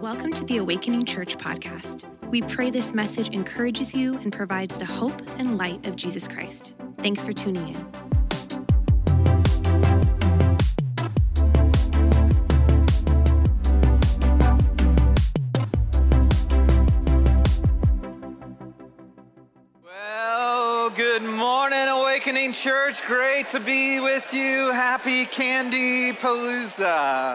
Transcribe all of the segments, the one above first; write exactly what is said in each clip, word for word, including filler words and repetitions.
Welcome to the Awakening Church podcast. We pray this message encourages you and provides the hope and light of Jesus Christ. Thanks for tuning in. Well, good morning, Awakening Church. Great to be with you. Happy Candy Palooza.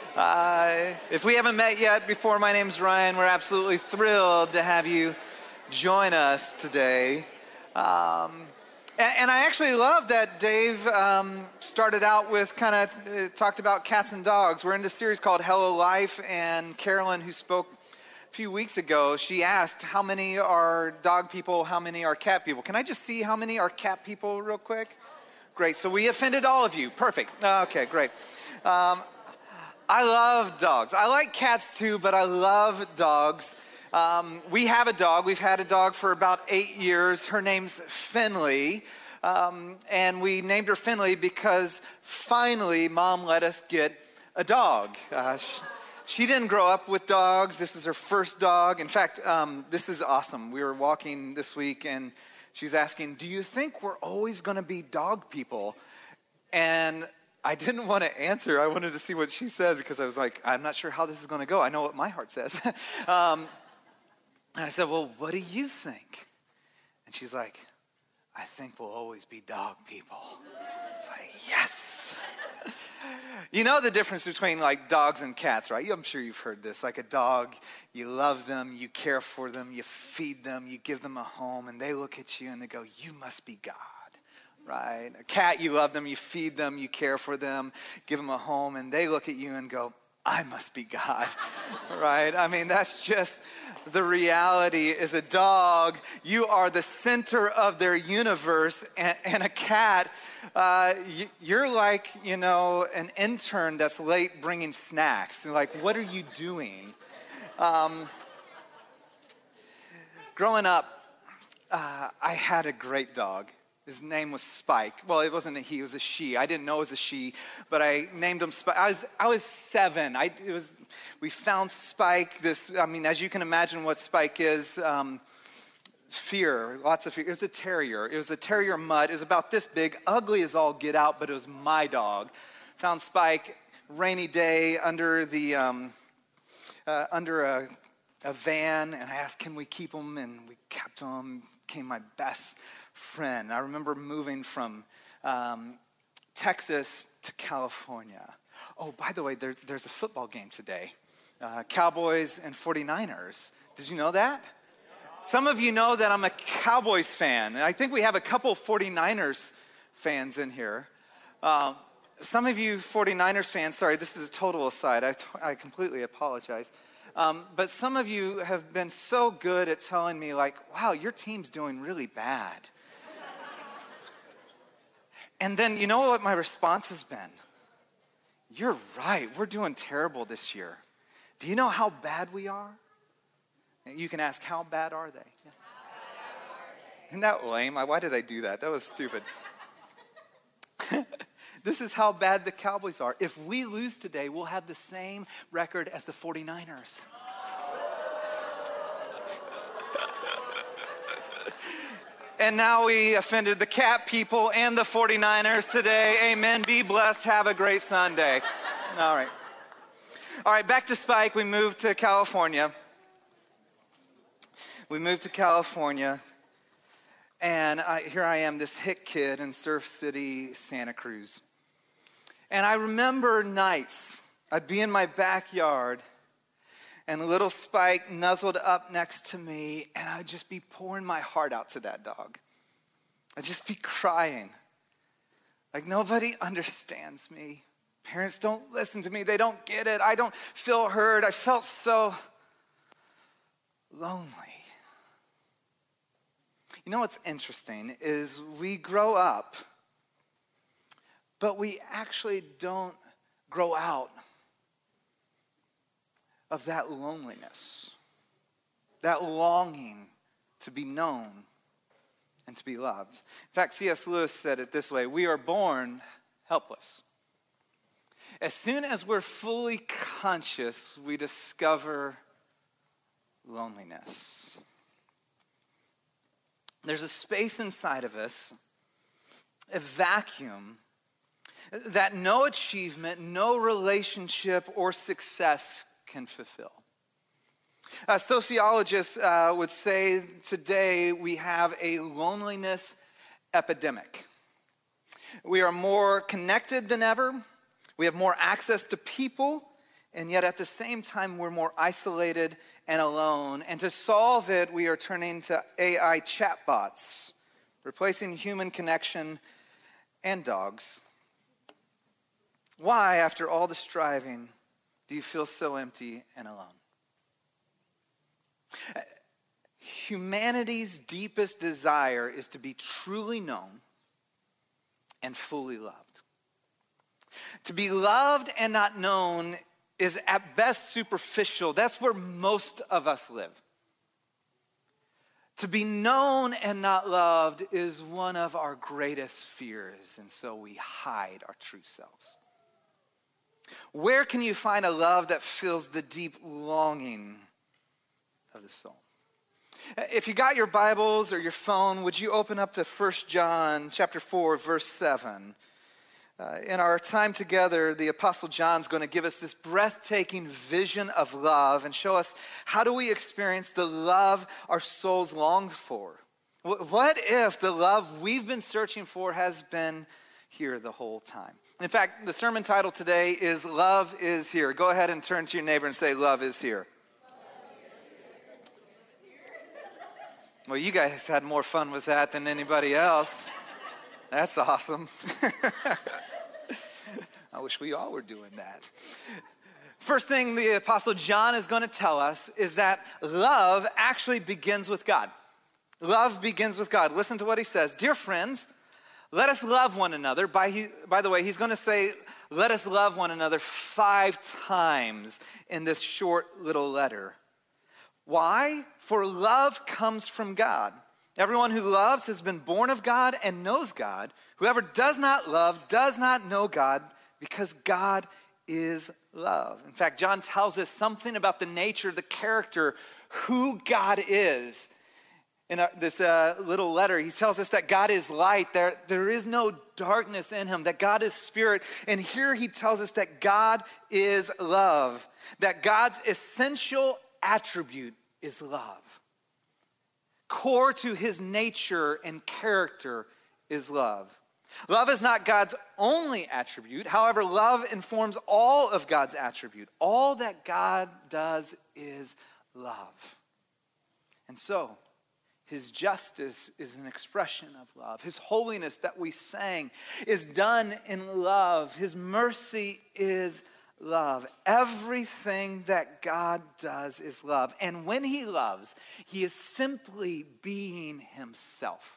Uh, if we haven't met yet before, my name's Ryan. We're absolutely thrilled to have you join us today. Um, and, and I actually love that Dave um, started out with kind of uh, talked about cats and dogs. We're in this series called Hello Life, and Carolyn, who spoke a few weeks ago, she asked how many are dog people, how many are cat people. Can I just see how many are cat people real quick? Great, so we offended all of you. Perfect. Okay, great. Um, I love dogs. I like cats too, but I love dogs. Um, we have a dog. We've had a dog for about eight years. Her name's Finley. Um, and we named her Finley because finally Mom let us get a dog. Uh, she, she didn't grow up with dogs. This is her first dog. In fact, um, this is awesome. We were walking this week and she's asking, do you think we're always going to be dog people? And I didn't want to answer. I wanted to see what she said because I was like, I'm not sure how this is going to go. I know what my heart says. um, and I said, well, what do you think? And she's like, I think we'll always be dog people. It's like, yes. You know the difference between like dogs and cats, right? I'm sure you've heard this. Like a dog, you love them, you care for them, you feed them, you give them a home, and they look at you and they go, you must be God. Right? A cat, you love them, you feed them, you care for them, give them a home, and they look at you and go, I must be God, right? I mean, that's just the reality. Is a dog, you are the center of their universe, and, and a cat, uh, you, you're like, you know, an intern that's late bringing snacks. You're like, what are you doing? Um, growing up, uh, I had a great dog. His name was Spike. Well, it wasn't a he, it was a she. I didn't know it was a she, but I named him Spike. I was I was seven. I it was we found Spike. This, I mean, as you can imagine, what Spike is, um, fear, lots of fear. It was a terrier. It was a terrier mutt. It was about this big, ugly as all get out, but it was my dog. Found Spike, rainy day under the um, uh, under a, a van, and I asked, can we keep him? And we kept him. Became my best friend. I remember moving from um, Texas to California. Oh, by the way, there, there's a football game today. Uh, Cowboys and forty-niners. Did you know that? Some of you know that I'm a Cowboys fan. I think we have a couple forty-niners fans in here. Uh, some of you forty-niners fans, sorry, this is a total aside. I, t- I completely apologize. Um, but some of you have been so good at telling me, like, wow, your team's doing really bad. And then, you know what my response has been? You're right, we're doing terrible this year. Do you know how bad we are? And you can ask, how bad are they? Yeah. Isn't that lame? Why did I do that? That was stupid. This is how bad the Cowboys are. If we lose today, we'll have the same record as the forty-niners. And now we offended the cat people and the forty-niners today. Amen. Be blessed. Have a great Sunday. All right. All right, back to Spike. We moved to California. We moved to California. And I, here I am, this hick kid in Surf City, Santa Cruz. And I remember nights, I'd be in my backyard, and little Spike nuzzled up next to me, and I'd just be pouring my heart out to that dog. I'd just be crying. Like, nobody understands me. Parents don't listen to me. They don't get it. I don't feel heard. I felt so lonely. You know what's interesting is we grow up, but we actually don't grow out of that loneliness, that longing to be known and to be loved. In fact, C S Lewis said it this way: we are born helpless. As soon as we're fully conscious, we discover loneliness. There's a space inside of us, a vacuum, that no achievement, no relationship or success can fulfill. Uh, sociologists uh, would say today we have a loneliness epidemic. We are more connected than ever. We have more access to people, and yet at the same time we're more isolated and alone. And to solve it, we are turning to A I chatbots, replacing human connection and dogs. Why, after all the striving, do you feel so empty and alone? Humanity's deepest desire is to be truly known and fully loved. To be loved and not known is at best superficial. That's where most of us live. To be known and not loved is one of our greatest fears, and so we hide our true selves. Where can you find a love that fills the deep longing of the soul? If you got your Bibles or your phone, would you open up to First John chapter four, verse seven? Uh, in our time together, the Apostle John's going to give us this breathtaking vision of love and show us how do we experience the love our souls long for. What if the love we've been searching for has been here the whole time? In fact, the sermon title today is Love is Here. Go ahead and turn to your neighbor and say, Love is here. Well, you guys had more fun with that than anybody else. That's awesome. I wish we all were doing that. First thing the Apostle John is going to tell us is that love actually begins with God. Love begins with God. Listen to what he says. Dear friends, let us love one another. By, he, by the way, he's going to say, let us love one another five times in this short little letter. Why? For love comes from God. Everyone who loves has been born of God and knows God. Whoever does not love does not know God, because God is love. In fact, John tells us something about the nature, the character, who God is. In our, this uh, little letter, he tells us that God is light. There, there is no darkness in him, that God is spirit. And here he tells us that God is love, that God's essential attribute is love. Core to his nature and character is love. Love is not God's only attribute. However, love informs all of God's attribute. All that God does is love. And so, his justice is an expression of love. His holiness that we sang is done in love. His mercy is love. Everything that God does is love. And when he loves, he is simply being himself.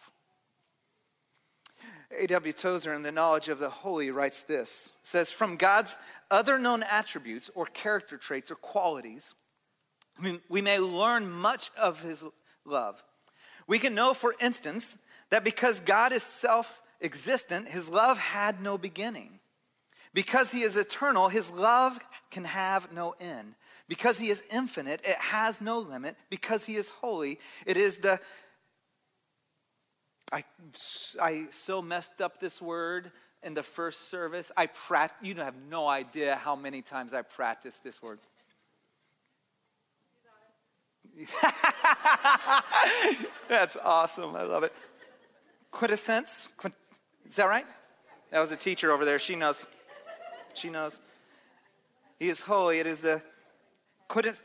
A W Tozer, in The Knowledge of the Holy, writes this, says, from God's other known attributes or character traits or qualities, we may learn much of his love. We can know, for instance, that because God is self-existent, his love had no beginning. Because he is eternal, his love can have no end. Because he is infinite, it has no limit. Because he is holy, it is the... I, I so messed up this word in the first service. I prat, you have no idea how many times I practiced this word. That's awesome. I love it. Quintessence. Quint, is that right? That was a teacher over there. She knows. She knows. He is holy. It is the quintessence.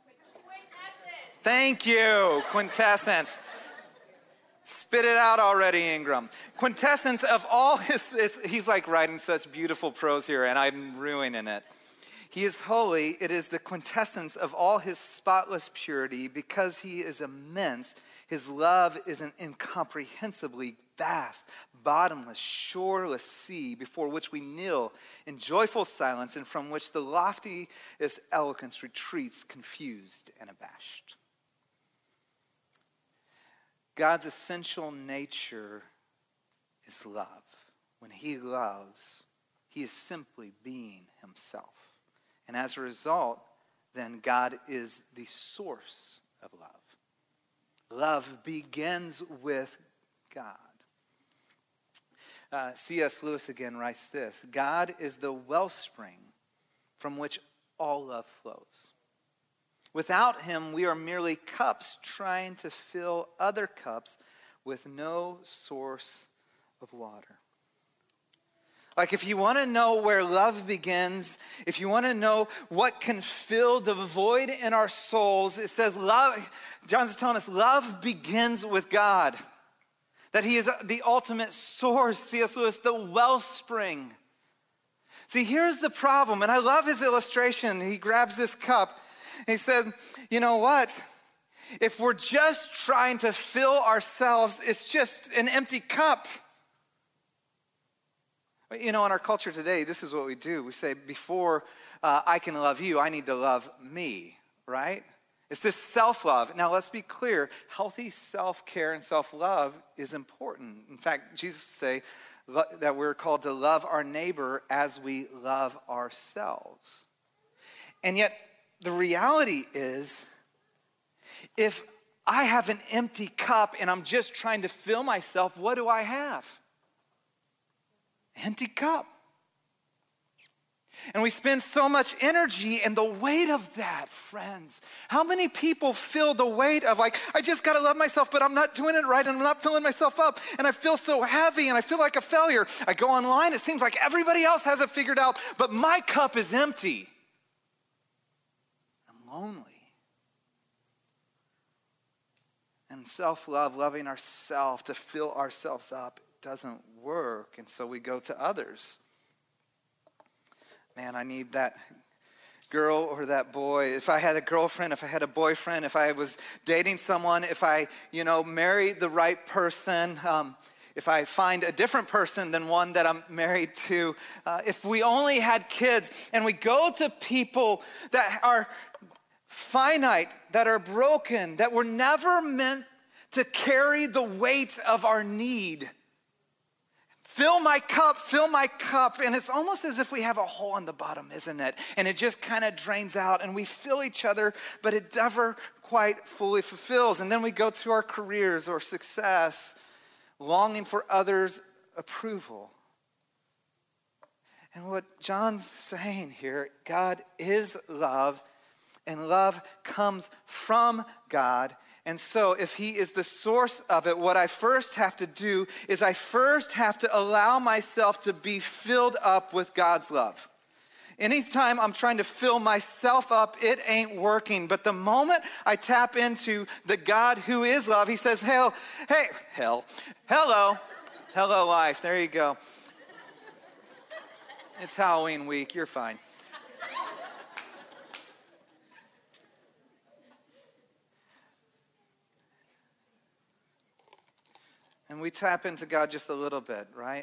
Thank you. Quintessence. Spit it out already, Ingram. Quintessence of all his, his, he's like writing such beautiful prose here, and I'm ruining it. He is holy. It is the quintessence of all his spotless purity. Because he is immense, his love is an incomprehensibly vast, bottomless, shoreless sea before which we kneel in joyful silence and from which the loftiest eloquence retreats confused and abashed. God's essential nature is love. When he loves, He is simply being himself. And as a result, then God is the source of love. Love begins with God. Uh, C S Lewis again writes this: God is the wellspring from which all love flows. Without him, we are merely cups trying to fill other cups with no source of water. Like, if you want to know where love begins, if you want to know what can fill the void in our souls, it says love, John's telling us, love begins with God. That he is the ultimate source, C S Lewis, the wellspring. See, here's the problem, and I love his illustration. He grabs this cup, and he says, you know what? If we're just trying to fill ourselves, it's just an empty cup. You know, in our culture today, this is what we do. We say, before uh, I can love you, I need to love me, right? It's this self-love. Now, let's be clear. Healthy self-care and self-love is important. In fact, Jesus say lo- that we're called to love our neighbor as we love ourselves. And yet, the reality is, if I have an empty cup and I'm just trying to fill myself, what do I have? Empty cup. And we spend so much energy and the weight of that, friends. How many people feel the weight of like, I just got to love myself, but I'm not doing it right and I'm not filling myself up. And I feel so heavy and I feel like a failure. I go online, it seems like everybody else has it figured out, but my cup is empty. I'm lonely. And self-love, loving ourselves to fill ourselves up, doesn't work, and so we go to others. Man, I need that girl or that boy. If I had a girlfriend, if I had a boyfriend, if I was dating someone, if I, you know, married the right person, um, if I find a different person than one that I'm married to, uh, if we only had kids, and we go to people that are finite, that are broken, that were never meant to carry the weight of our need. Fill my cup, fill my cup. And it's almost as if we have a hole in the bottom, isn't it? And it just kind of drains out and we fill each other, but it never quite fully fulfills. And then we go to our careers or success, longing for others' approval. And what John's saying here, God is love, and love comes from God. And so if he is the source of it, what I first have to do is I first have to allow myself to be filled up with God's love. Anytime I'm trying to fill myself up, it ain't working. But the moment I tap into the God who is love, he says, hell, hey, hell, hello, hello life, there you go. It's Halloween week, you're fine. And we tap into God just a little bit, right?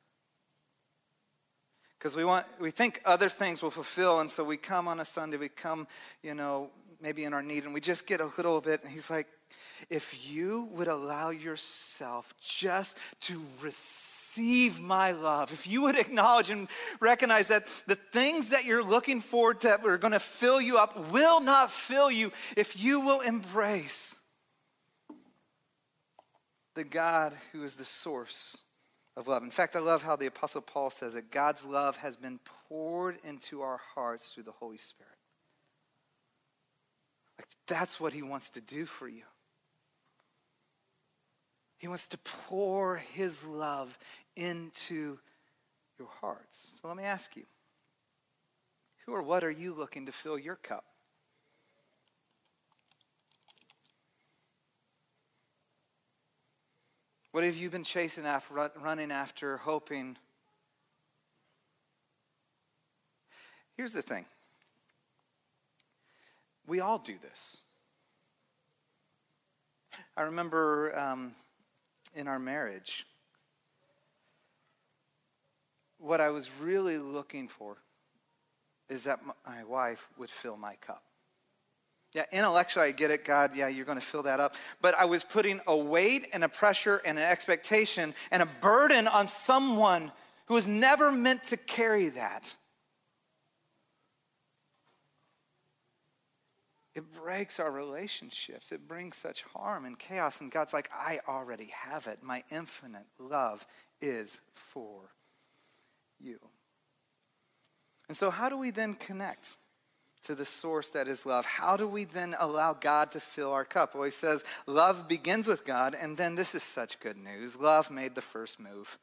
Because we want, we think other things will fulfill, and so we come on a Sunday, we come, you know, maybe in our need, and we just get a little bit, and he's like, if you would allow yourself just to receive my love, if you would acknowledge and recognize that the things that you're looking for that are going to fill you up will not fill you, if you will embrace the God who is the source of love. In fact, I love how the Apostle Paul says that God's love has been poured into our hearts through the Holy Spirit. Like, that's what he wants to do for you. He wants to pour his love into your hearts. So let me ask you, who or what are you looking to fill your cup? What have you been chasing after, running after, hoping? Here's the thing. We all do this. I remember um, in our marriage, what I was really looking for is that my wife would fill my cup. Yeah, intellectually, I get it, God, yeah, you're going to fill that up. But I was putting a weight and a pressure and an expectation and a burden on someone who was never meant to carry that. It breaks our relationships. It brings such harm and chaos. And God's like, I already have it. My infinite love is for you. And so how do we then connect to the source that is love? How do we then allow God to fill our cup? Well, he says love begins with God, and then this is such good news. Love made the first move.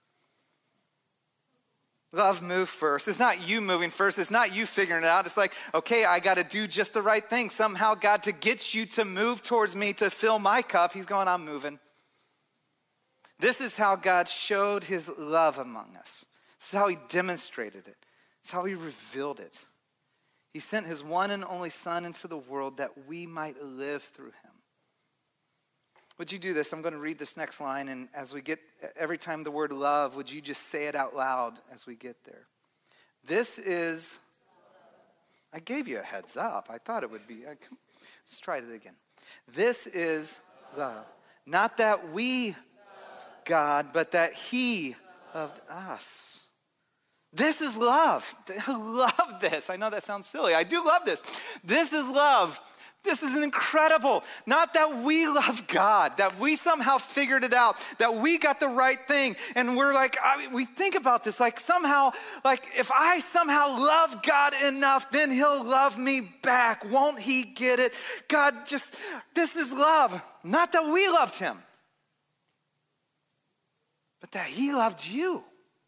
Love moved first. It's not you moving first. It's not you figuring it out. It's like, okay, I got to do just the right thing. Somehow, God, to get you to move towards me, to fill my cup, he's going, I'm moving. This is how God showed his love among us. This is how he demonstrated it. It's how he revealed it. He sent his one and only Son into the world that we might live through him. Would you do this? I'm going to read this next line, and as we get, every time the word love, would you just say it out loud as we get there? This is, I gave you a heads up. I thought it would be, I, let's try it again. This is love. Not that we loved God, but that he loved us. This is love. I love this. I know that sounds silly. I do love this. This is love. This is incredible. Not that we love God, that we somehow figured it out, that we got the right thing. And we're like, I mean, we think about this like somehow, like if I somehow love God enough, then he'll love me back. Won't he get it? God just, this is love. Not that we loved him, but that he loved you.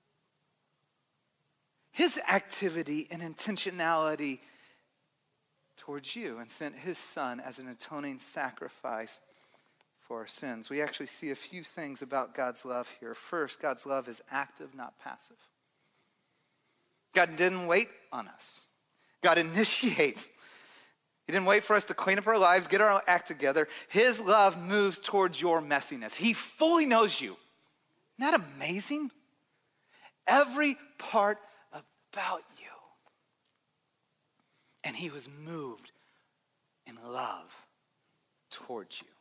His activity and intentionality towards you, and sent his Son as an atoning sacrifice for our sins. We actually see a few things about God's love here. First, God's love is active, not passive. God didn't wait on us. God initiates. He didn't wait for us to clean up our lives, get our act together. His love moves towards your messiness. He fully knows you. Isn't that amazing? Every part about you. And he was moved in love towards you.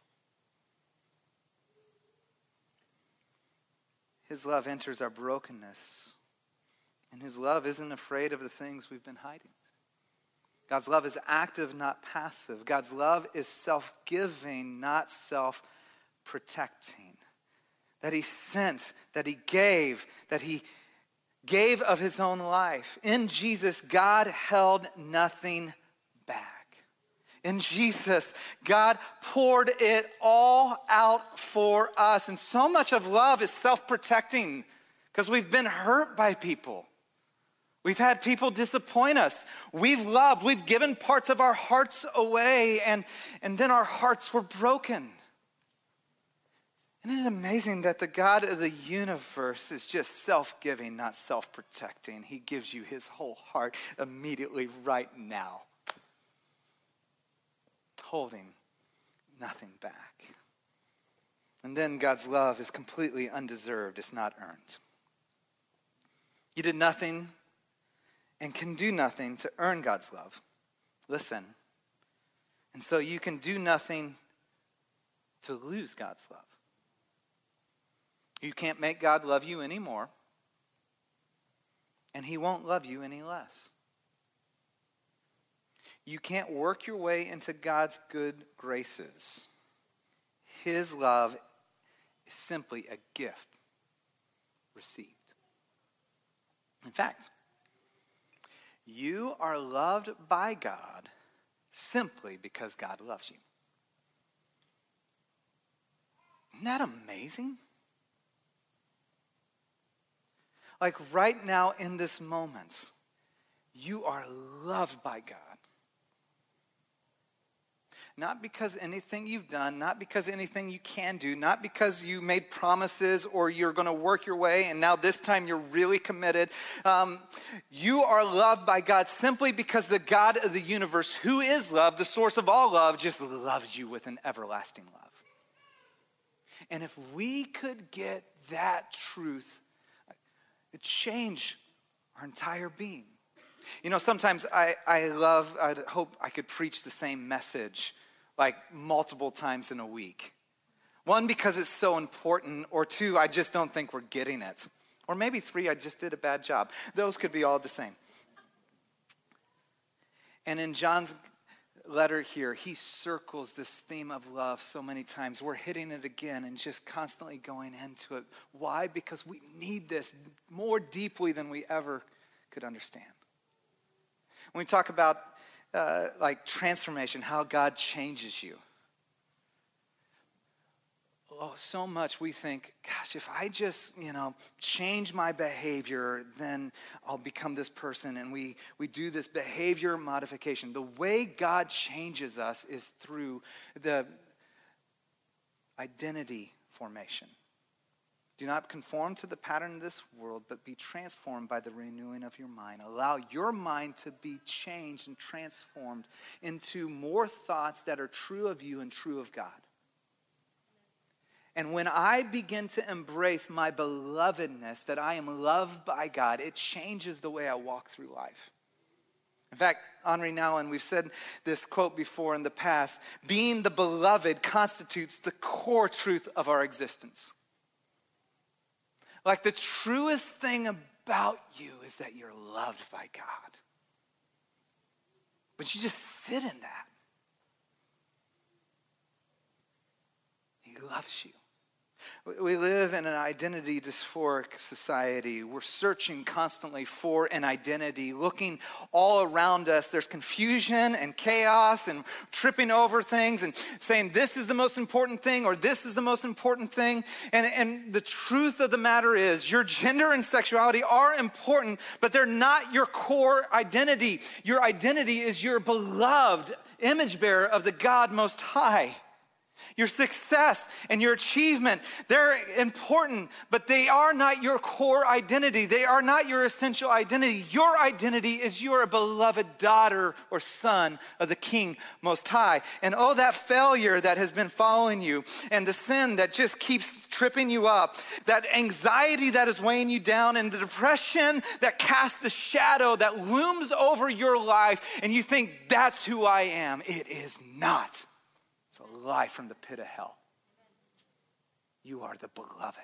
His love enters our brokenness. And his love isn't afraid of the things we've been hiding. God's love is active, not passive. God's love is self-giving, not self-protecting. That he sent, that he gave, that he gave of his own life. In Jesus, God held nothing back. In Jesus, God poured it all out for us. And so much of love is self-protecting because we've been hurt by people. We've had people disappoint us. We've loved, we've given parts of our hearts away, and, and then our hearts were broken. Isn't it amazing that the God of the universe is just self-giving, not self-protecting? He gives you his whole heart immediately right now, holding nothing back. And then God's love is completely undeserved. It's not earned. You did nothing and can do nothing to earn God's love. Listen. And so you can do nothing to lose God's love. You can't make God love you anymore, and he won't love you any less. You can't work your way into God's good graces. His love is simply a gift received. In fact, you are loved by God simply because God loves you. Isn't that amazing? Like right now in this moment, you are loved by God. Not because anything you've done, not because anything you can do, not because you made promises or you're going to work your way and now this time you're really committed. Um, you are loved by God simply because the God of the universe, who is love, the source of all love, just loves you with an everlasting love. And if we could get that truth, it changed our entire being. You know, sometimes I, I love, I hope I could preach the same message like multiple times in a week. One, because it's so important, or two, I just don't think we're getting it. Or maybe three, I just did a bad job. Those could be all the same. And in John's letter here, he circles this theme of love so many times. We're hitting it again and just constantly going into it. Why? Because we need this more deeply than we ever could understand. When we talk about uh, like transformation, how God changes you. Oh, so much we think, gosh, if I just, you know, change my behavior, then I'll become this person. And we, we do this behavior modification. The way God changes us is through the identity formation. Do not conform to the pattern of this world, but be transformed by the renewing of your mind. Allow your mind to be changed and transformed into more thoughts that are true of you and true of God. And when I begin to embrace my belovedness, that I am loved by God, it changes the way I walk through life. In fact, Henri Nouwen, we've said this quote before in the past, being the beloved constitutes the core truth of our existence. Like the truest thing about you is that you're loved by God. But you just sit in that. He loves you. We live in an identity dysphoric society. We're searching constantly for an identity, looking all around us. There's confusion and chaos and tripping over things and saying this is the most important thing or this is the most important thing. And, and the truth of the matter is your gender and sexuality are important, but they're not your core identity. Your identity is your beloved image bearer of the God Most High. Your success and your achievement, they're important, but they are not your core identity. They are not your essential identity. Your identity is you're a beloved daughter or son of the King Most High. And oh, that failure that has been following you and the sin that just keeps tripping you up, that anxiety that is weighing you down and the depression that casts the shadow that looms over your life and you think that's who I am. It is not. It's a lie from the pit of hell. You are the beloved.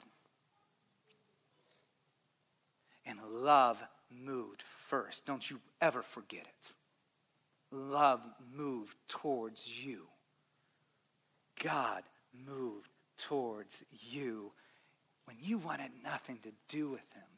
And love moved first. Don't you ever forget it. Love moved towards you. God moved towards you when you wanted nothing to do with him.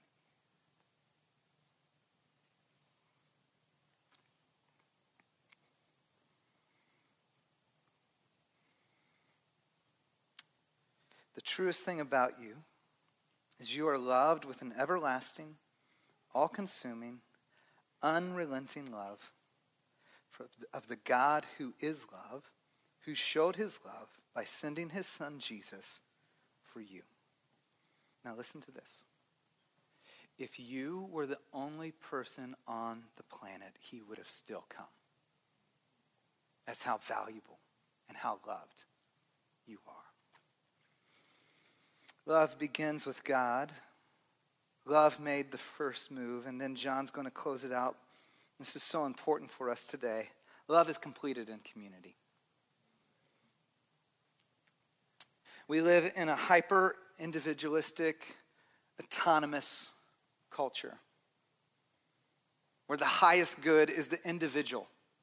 The truest thing about you is you are loved with an everlasting, all-consuming, unrelenting love of the God who is love, who showed his love by sending his son Jesus for you. Now listen to this. If you were the only person on the planet, he would have still come. That's how valuable and how loved you are. Love begins with God. Love made the first move, and then John's going to close it out. This is so important for us today. Love is completed in community. We live in a hyper-individualistic, autonomous culture where the highest good is the individual.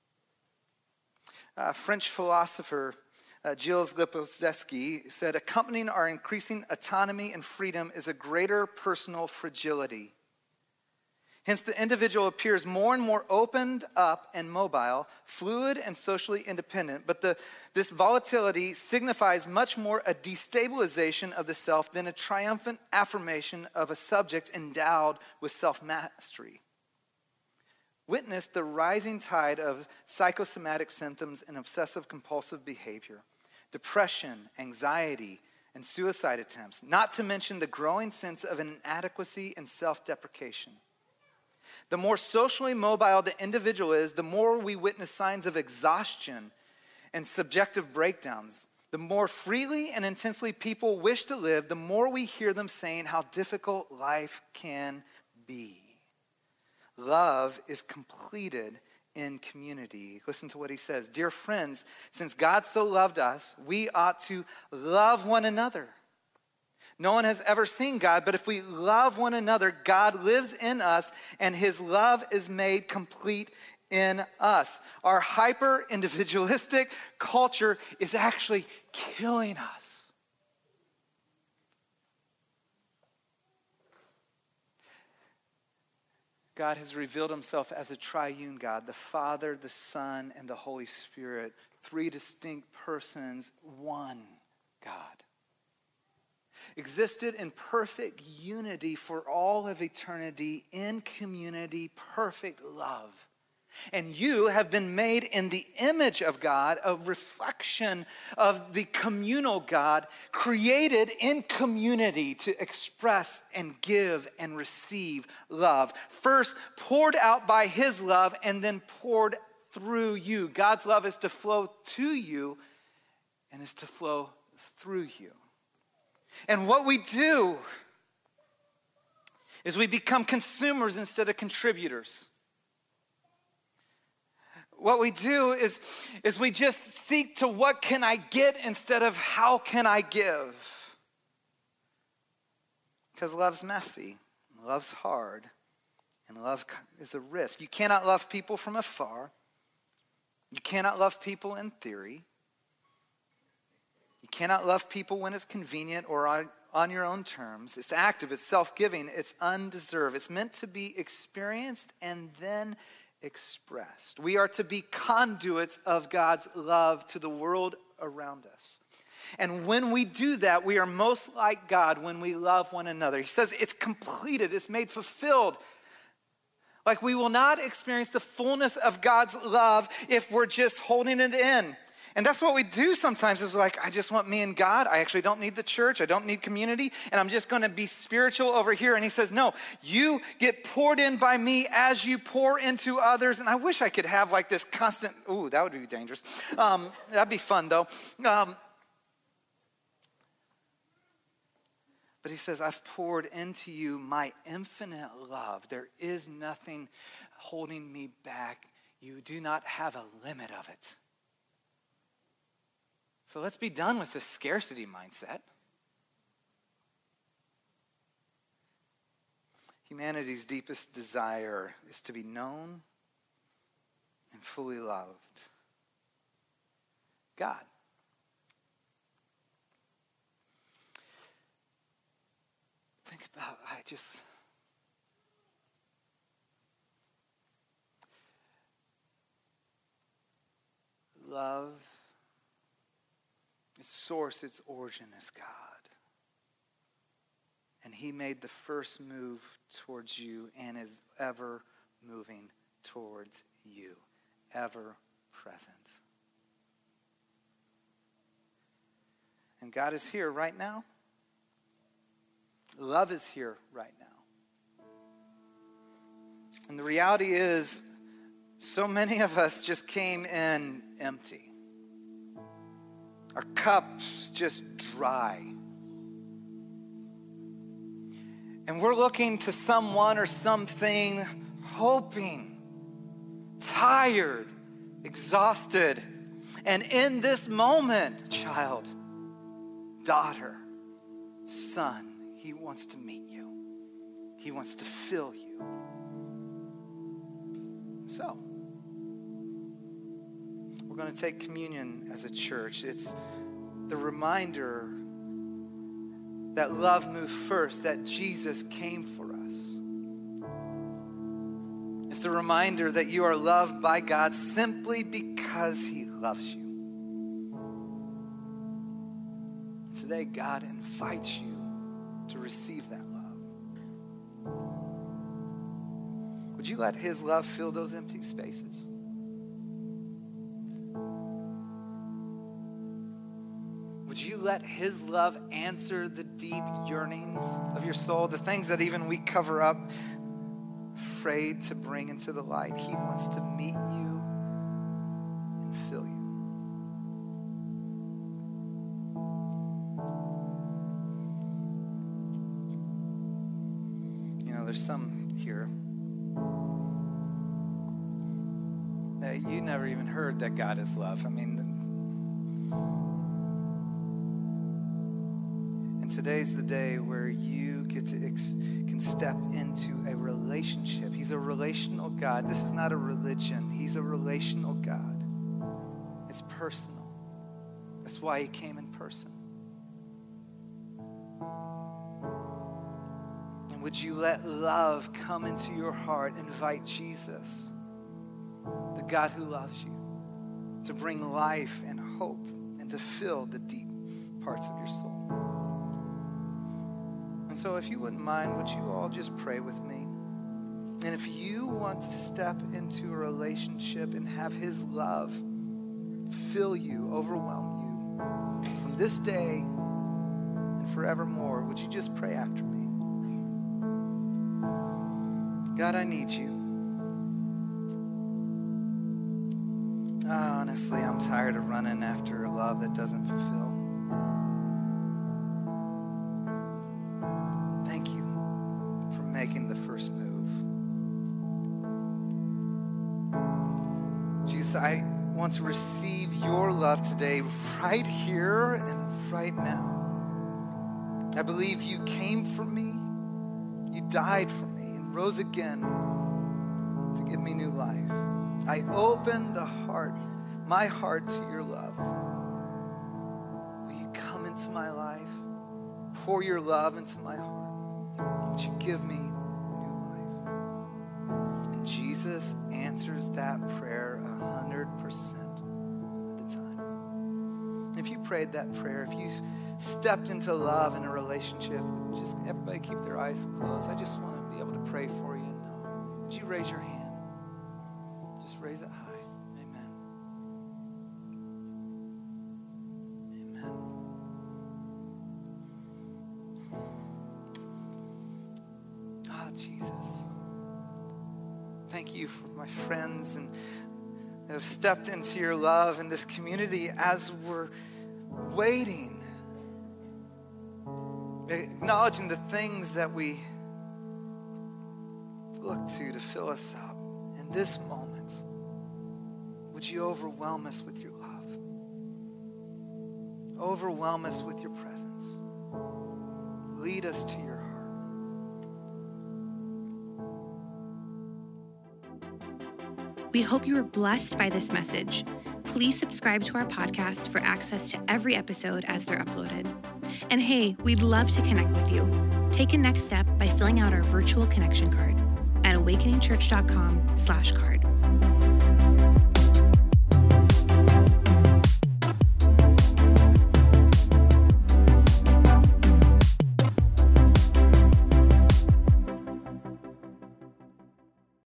A French philosopher Uh, Gilles Lipovetsky said, accompanying our increasing autonomy and freedom is a greater personal fragility. Hence, the individual appears more and more opened up and mobile, fluid and socially independent, but the, this volatility signifies much more a destabilization of the self than a triumphant affirmation of a subject endowed with self-mastery. Witness the rising tide of psychosomatic symptoms and obsessive-compulsive behavior, depression, anxiety, and suicide attempts, not to mention the growing sense of inadequacy and self-deprecation. The more socially mobile the individual is, the more we witness signs of exhaustion and subjective breakdowns. The more freely and intensely people wish to live, the more we hear them saying how difficult life can be. Love is completed in community. Listen to what he says. Dear friends, since God so loved us, we ought to love one another. No one has ever seen God, but if we love one another, God lives in us, and his love is made complete in us. Our hyper-individualistic culture is actually killing us. God has revealed himself as a triune God, the Father, the Son, and the Holy Spirit. Three distinct persons, one God. Existed in perfect unity for all of eternity, in community, perfect love. And you have been made in the image of God, a reflection of the communal God, created in community to express and give and receive love. First poured out by his love and then poured through you. God's love is to flow to you and is to flow through you. And what we do is we become consumers instead of contributors. What we do is, is we just seek to what can I get instead of how can I give. Because love's messy, love's hard, and love is a risk. You cannot love people from afar. You cannot love people in theory. You cannot love people when it's convenient or on, on your own terms. It's active, it's self-giving, it's undeserved. It's meant to be experienced and then expressed. We are to be conduits of God's love to the world around us. And when we do that, we are most like God when we love one another. He says it's completed, it's made fulfilled. Like we will not experience the fullness of God's love if we're just holding it in. And that's what we do sometimes is like, I just want me and God. I actually don't need the church. I don't need community. And I'm just going to be spiritual over here. And he says, no, you get poured in by me as you pour into others. And I wish I could have like this constant, ooh, that would be dangerous. Um, that'd be fun though. Um, but he says, I've poured into you my infinite love. There is nothing holding me back. You do not have a limit of it. So let's be done with this scarcity mindset. Humanity's deepest desire is to be known and fully loved. God. Think about, I just... Love. Its source, its origin is God. And he made the first move towards you and is ever moving towards you, ever present. And God is here right now. Love is here right now. And the reality is, so many of us just came in empty. Our cup's just dry. And we're looking to someone or something, hoping, tired, exhausted. And in this moment, child, daughter, son, he wants to meet you. He wants to fill you. So, we're going to take communion as a church. It's the reminder that love moved first, that Jesus came for us. It's the reminder that you are loved by God simply because he loves you. Today, God invites you to receive that love. Would you let his love fill those empty spaces? Would you let his love answer the deep yearnings of your soul, the things that even we cover up, afraid to bring into the light? He wants to meet you and fill you. You know, there's some here that you never even heard that God is love. I mean, today's the day where you get to ex- can step into a relationship. He's a relational God. This is not a religion. He's a relational God. It's personal. That's why he came in person. And would you let love come into your heart? Invite Jesus, the God who loves you, to bring life and hope and to fill the deep parts of your soul. And so if you wouldn't mind, would you all just pray with me? And if you want to step into a relationship and have his love fill you, overwhelm you, from this day and forevermore, would you just pray after me? God, I need you. Honestly, I'm tired of running after a love that doesn't fulfill. Thank you for making the first move. Jesus, I want to receive your love today, right here and right now. I believe you came for me, you died for me, and rose again to give me new life. I open the heart, my heart to your love. Will you come into my life? Pour your love into my heart. Would you give me new life? And Jesus answers that prayer one hundred percent of the time. If you prayed that prayer, if you stepped into love in a relationship, just everybody keep their eyes closed. I just want to be able to pray for you and know. Would you raise your hand? Just raise it high. Amen. Amen. Oh, Jesus. Thank you for my friends and that have stepped into your love in this community as we're waiting, acknowledging the things that we look to to fill us up in this moment. Would you overwhelm us with your love? Overwhelm us with your presence. Lead us to your heart. We hope you were blessed by this message. Please subscribe to our podcast for access to every episode as they're uploaded. And hey, we'd love to connect with you. Take a next step by filling out our virtual connection card at awakeningchurch dot com slash card.